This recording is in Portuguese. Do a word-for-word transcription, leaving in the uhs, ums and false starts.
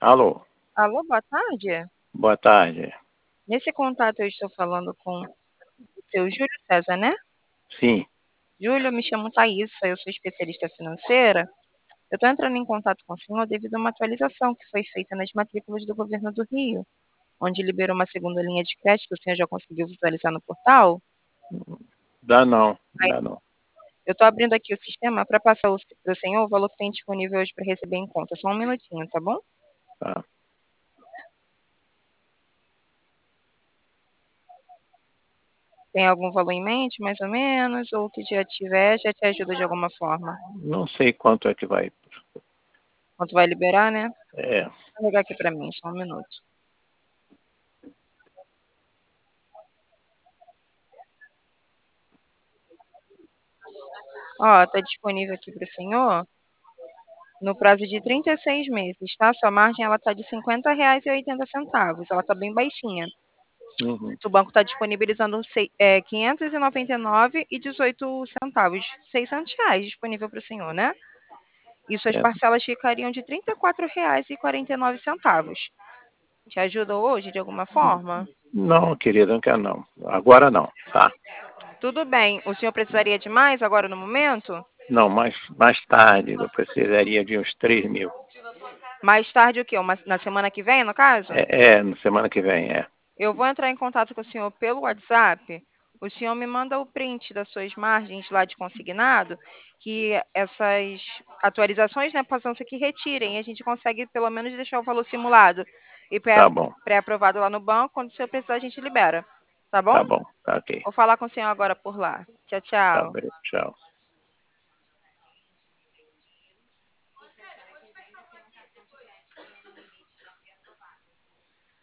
Alô, Alô, boa tarde. boa tarde. Nesse contato eu estou falando com o seu Júlio César, né? Sim, Júlio, eu me chamo Thaísa, eu sou especialista financeira. Eu estou entrando em contato com o senhor devido a uma atualização que foi feita nas matrículas do governo do Rio, onde liberou uma segunda linha de crédito, o senhor já conseguiu visualizar no portal? dá não, Aí, dá não. eu estou abrindo aqui o sistema para passar para o senhor o valor que tem disponível hoje para receber em conta. Só um minutinho, tá bom? Tá, Tem algum valor em mente, mais ou menos? Ou o que já tiver já te ajuda de alguma forma? não sei quanto é que vai. Quanto vai liberar, né? É, Vou pegar aqui para mim, só um minuto. Ó, está disponível aqui para o senhor no prazo de trinta e seis meses, tá? Sua margem ela está de cinquenta reais e oitenta centavos. Ela está bem baixinha. uhum, O banco está disponibilizando sei- é, quinhentos e noventa e nove reais e dezoito centavos, seiscentos reais disponível para o senhor, né? E suas é. parcelas ficariam de trinta e quatro reais e quarenta e nove centavos. Te ajuda hoje de alguma forma? Não, querida, não quero não. Agora não, tá? Tudo bem. O senhor precisaria de mais agora no momento? Não, mais, mais tarde eu precisaria de uns três mil. Mais tarde o quê? Uma- na semana que vem, no caso? É, é, na semana que vem, é. Eu vou entrar em contato com o senhor pelo WhatsApp. O senhor me manda o print das suas margens lá de consignado, que essas atualizações, né, possam ser que retirem. E a gente consegue pelo menos deixar o valor simulado e pré- Tá bom, pré-aprovado lá no banco. Quando o senhor precisar, a gente libera. Tá bom? tá bom, tá ok. Vou falar com o senhor agora por lá. Tchau, Tá tchau. bem, tchau.